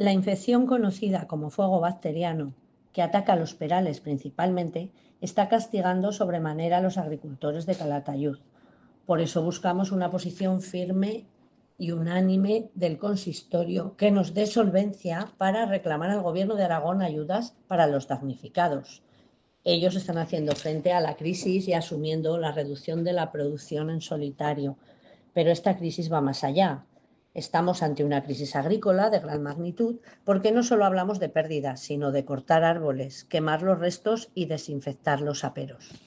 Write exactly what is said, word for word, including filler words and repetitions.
La infección conocida como fuego bacteriano, que ataca a los perales principalmente, está castigando sobremanera a los agricultores de Calatayud. Por eso buscamos una posición firme y unánime del consistorio que nos dé solvencia para reclamar al Gobierno de Aragón ayudas para los damnificados. Ellos están haciendo frente a la crisis y asumiendo la reducción de la producción en solitario, pero esta crisis va más allá. Estamos ante una crisis agrícola de gran magnitud porque no solo hablamos de pérdidas, sino de cortar árboles, quemar los restos y desinfectar los aperos.